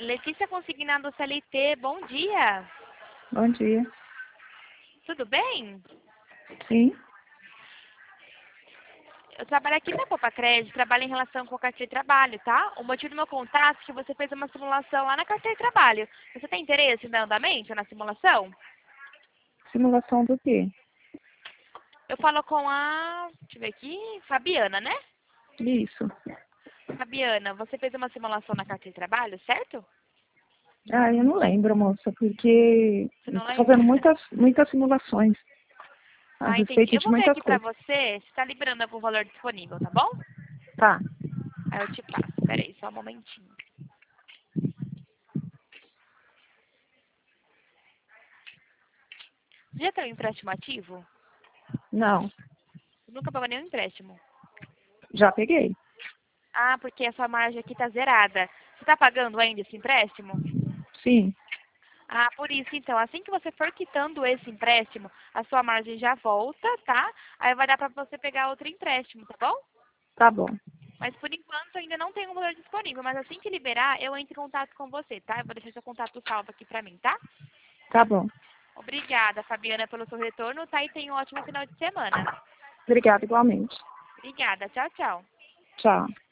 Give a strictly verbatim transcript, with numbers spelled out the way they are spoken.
Letícia Consignado C L T, bom dia. Bom dia. Tudo bem? Sim. Eu trabalho aqui na Poupa Crédito, trabalho em relação com a carteira de trabalho, tá? O motivo do meu contato é que você fez uma simulação lá na carteira de trabalho. Você tem interesse no andamento, na simulação? Simulação do quê? Eu falo com a, deixa eu ver aqui, Fabiana, né? Isso. Fabiana, você fez uma simulação na carteira de trabalho, certo? Ah, eu não lembro, moça, porque Você eu não tô lembra? fazendo muitas, muitas simulações a Ah, entendi. respeito Eu de vou ver muitas aqui pra coisas. você se está liberando algum valor disponível, tá bom? Tá. Aí eu te passo. Peraí, só um momentinho. Você já tem um empréstimo ativo? Não. Você nunca pagou nenhum empréstimo. Já peguei. Ah, porque a sua margem aqui tá zerada. Você tá pagando ainda esse empréstimo? Sim. Ah, por isso, então, assim que você for quitando esse empréstimo, a sua margem já volta, tá? Aí vai dar pra você pegar outro empréstimo, tá bom? Tá bom. Mas por enquanto ainda não tem um valor disponível, mas assim que liberar, eu entro em contato com você, tá? Eu vou deixar seu contato salvo aqui pra mim, tá? Tá bom. Obrigada, Fabiana, pelo seu retorno, tá? E tenha um ótimo final de semana. Obrigada igualmente. Obrigada, tchau, tchau. Tchau.